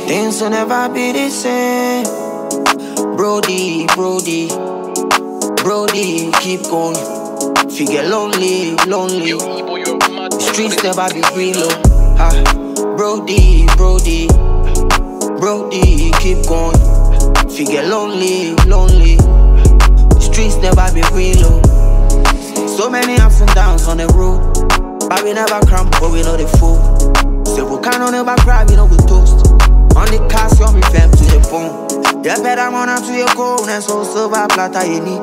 Things will never be the same. Brody, Brody, Brody, keep going. If you get lonely, lonely, the streets never be real. Brody, Brody, Brody, keep going. If you get lonely, lonely, the streets never be real. So many ups and downs on the road, but we never cramp, but we know the fool. Say we can't never cry, we know we toast. On the cast, you're me fam to the bone. You better run up to your goal, and so silver platter you need.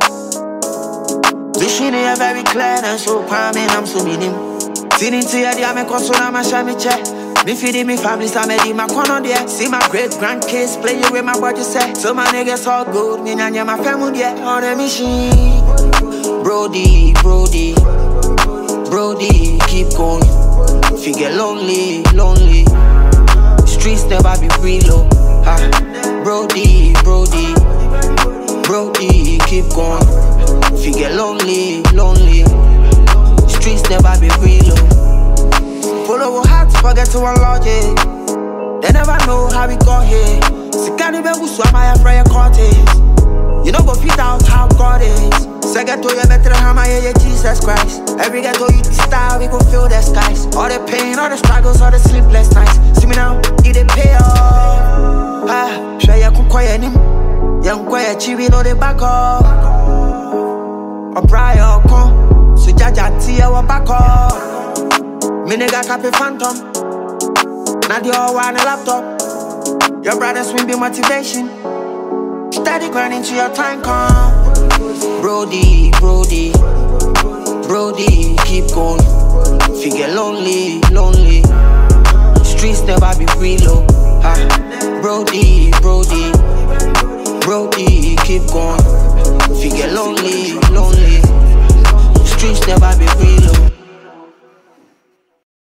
Vision is very clear, and so calming, I'm so meaning. Sitting to your dear, I'm a console, I'm a shammy chair. Me feeding me family, some of my corner there. See my great grandkids playing with my body set. So my niggas all good, me and my family, yeah, on the machine. Brody, Brody, Brody, keep going. If you get lonely, lonely, streets never be real. Brody, Brody, Brody, keep going. If you get lonely, lonely, streets never be real. Follow our hearts, forget to unlock it. They never know how we got here. Sikani be who swam my prayer cortes. You know go fit out how God is. So get to your better hammer, yeah, Jesus Christ. Every get to you the star, we go feel the skies. All the pain, all the struggles, all the sleepless nights. See me now, it dey pay off. Share ya kukwaya nim. Young kwaya chibi no de back up. Or prior come. So jaja tia wa back up. Me nigga copy phantom. Now the all one laptop. Your brothers will be motivation. Steady grinding to your time come. Brody, Brody, Brody, keep going. If you get lonely, lonely, streets never be real. Brody, Brody, Brody, keep going. If you get lonely, lonely, streets never be real.